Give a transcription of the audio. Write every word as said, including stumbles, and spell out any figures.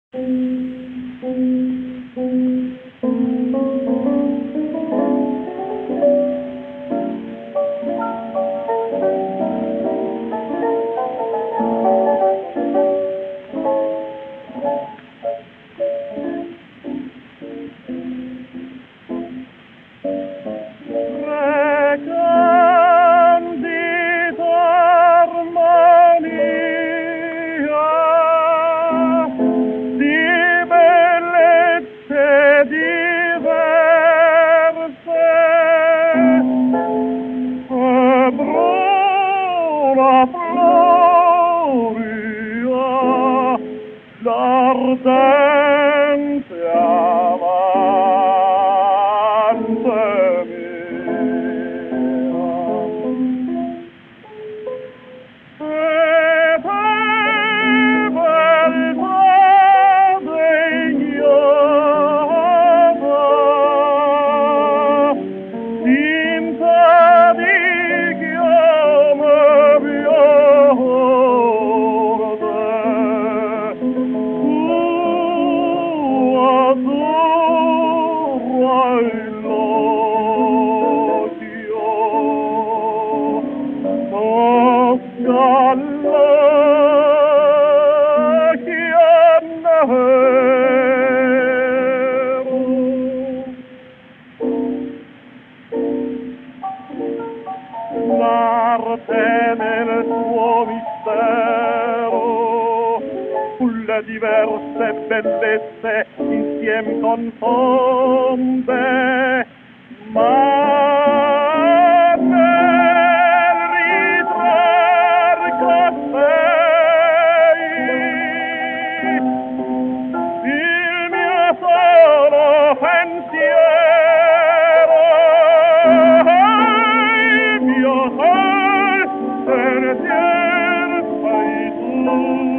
l'ardente amante mia. E per beltà degnata, tinta di chioma verde, l'arte nel suo mistero, sulle diverse bellezze insieme confonde, ma nel ritrar costei il mio solo pensiero, il mio sol pensier sei tu.